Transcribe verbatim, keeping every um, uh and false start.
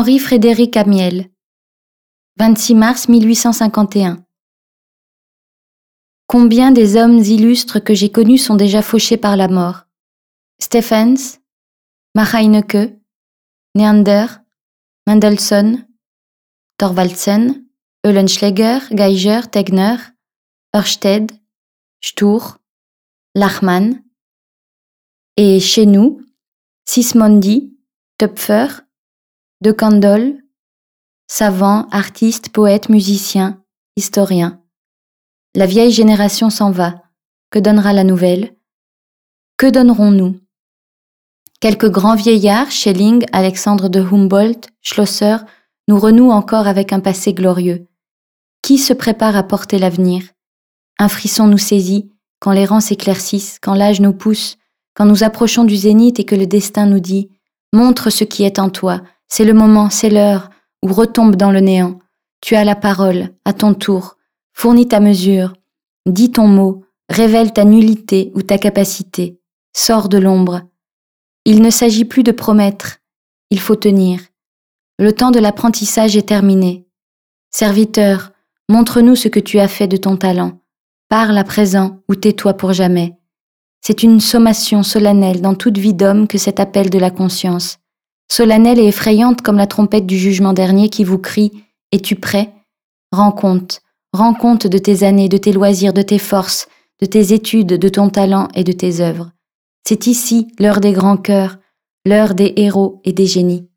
Henri-Frédéric Amiel, vingt-six mars mille huit cent cinquante et un. Combien des hommes illustres que j'ai connus sont déjà fauchés par la mort. Stephens, Maheinecke, Neander, Mendelssohn, Thorvaldsen, Eulenschläger, Geiger, Tegner, Ørsted, Sturr, Lachmann, et chez nous, Sismondi, Töpfer, De Candolle, savants, artistes, poètes, musiciens, historiens. La vieille génération s'en va. Que donnera la nouvelle? Que donnerons-nous? Quelques grands vieillards, Schelling, Alexandre de Humboldt, Schlosser, nous renouent encore avec un passé glorieux. Qui se prépare à porter l'avenir? Un frisson nous saisit, quand les rangs s'éclaircissent, quand l'âge nous pousse, quand nous approchons du zénith et que le destin nous dit « Montre ce qui est en toi, c'est le moment, c'est l'heure, ou retombe dans le néant. Tu as la parole, à ton tour, fournis ta mesure, dis ton mot, révèle ta nullité ou ta capacité, sors de l'ombre. Il ne s'agit plus de promettre, il faut tenir. Le temps de l'apprentissage est terminé. Serviteur, montre-nous ce que tu as fait de ton talent. Parle à présent ou tais-toi pour jamais. C'est une sommation solennelle dans toute vie d'homme que cet appel de la conscience. Solennelle et effrayante comme la trompette du jugement dernier qui vous crie « Es-tu prêt ?» Rends compte, rends compte de tes années, de tes loisirs, de tes forces, de tes études, de ton talent et de tes œuvres. C'est ici l'heure des grands cœurs, l'heure des héros et des génies.